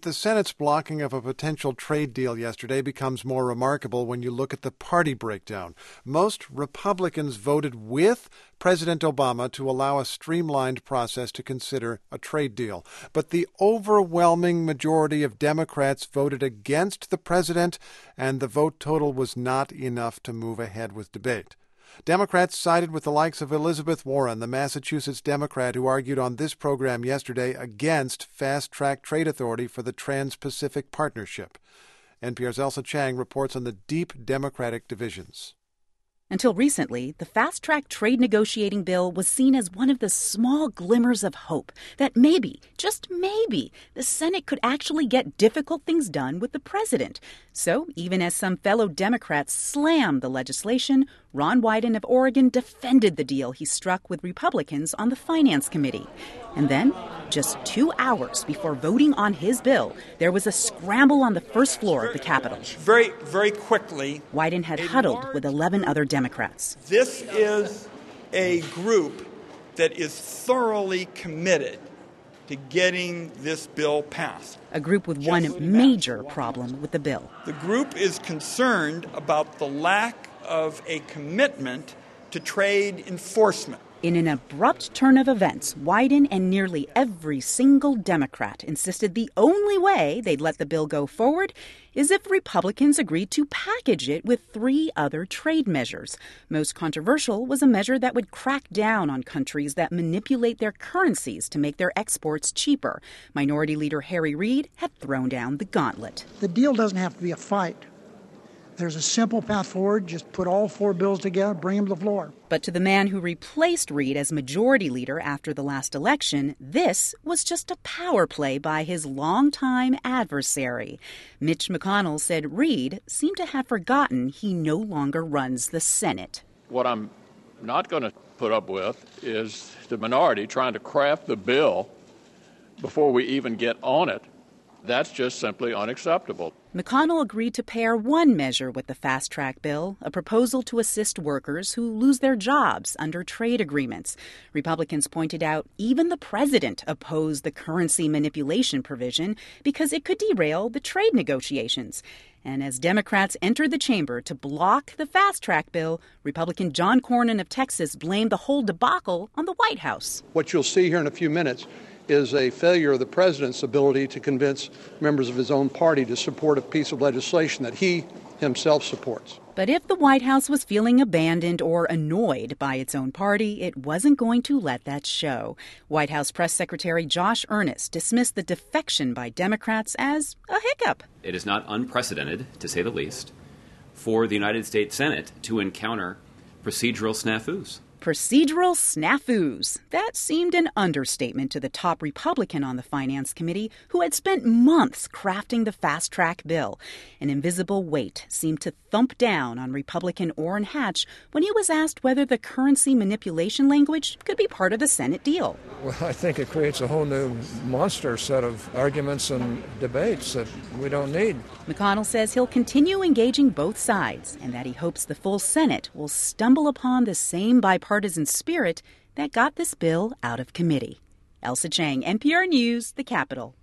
Pete, the Senate's blocking of a potential trade deal yesterday becomes more remarkable when you look at the party breakdown. Most Republicans voted with President Obama to allow a streamlined process to consider a trade deal. But the overwhelming majority of Democrats voted against the president, and the vote total was not enough to move ahead with debate. Democrats sided with the likes of Elizabeth Warren, the Massachusetts Democrat who argued on this program yesterday against fast-track trade authority for the Trans-Pacific Partnership. NPR's Elsa Chang reports on the deep Democratic divisions. Until recently, the fast-track trade negotiating bill was seen as one of the small glimmers of hope that maybe, just maybe, the Senate could actually get difficult things done with the president. So even as some fellow Democrats slammed the legislation, Ron Wyden of Oregon defended the deal he struck with Republicans on the Finance Committee. And then, just 2 hours before voting on his bill, there was a scramble on the first floor of the Capitol. Very, very quickly. Wyden had huddled with 11 other Democrats. This is a group that is thoroughly committed to getting this bill passed. A group with one major problem with the bill. The group is concerned about the lack of a commitment to trade enforcement. In an abrupt turn of events, Wyden and nearly every single Democrat insisted the only way they'd let the bill go forward is if Republicans agreed to package it with 3 other trade measures. Most controversial was a measure that would crack down on countries that manipulate their currencies to make their exports cheaper. Minority Leader Harry Reid had thrown down the gauntlet. The deal doesn't have to be a fight. There's a simple path forward. Just put all 4 bills together, bring them to the floor. But to the man who replaced Reid as majority leader after the last election, this was just a power play by his longtime adversary. Mitch McConnell said Reid seemed to have forgotten he no longer runs the Senate. What I'm not going to put up with is the minority trying to craft the bill before we even get on it. That's just simply unacceptable. McConnell agreed to pair one measure with the fast-track bill, a proposal to assist workers who lose their jobs under trade agreements. Republicans pointed out even the president opposed the currency manipulation provision because it could derail the trade negotiations. And as Democrats entered the chamber to block the fast-track bill, Republican John Cornyn of Texas blamed the whole debacle on the White House. What you'll see here in a few minutes is a failure of the president's ability to convince members of his own party to support a piece of legislation that he himself supports. But if the White House was feeling abandoned or annoyed by its own party, it wasn't going to let that show. White House Press Secretary Josh Earnest dismissed the defection by Democrats as a hiccup. It is not unprecedented, to say the least, for the United States Senate to encounter procedural snafus. Procedural snafus. That seemed an understatement to the top Republican on the Finance Committee, who had spent months crafting the fast-track bill. An invisible weight seemed to thump down on Republican Orrin Hatch when he was asked whether the currency manipulation language could be part of the Senate deal. Well, I think it creates a whole new monster set of arguments and debates that we don't need. McConnell says he'll continue engaging both sides and that he hopes the full Senate will stumble upon the same bipartisan spirit that got this bill out of committee. Elsa Chang, NPR News, the Capitol.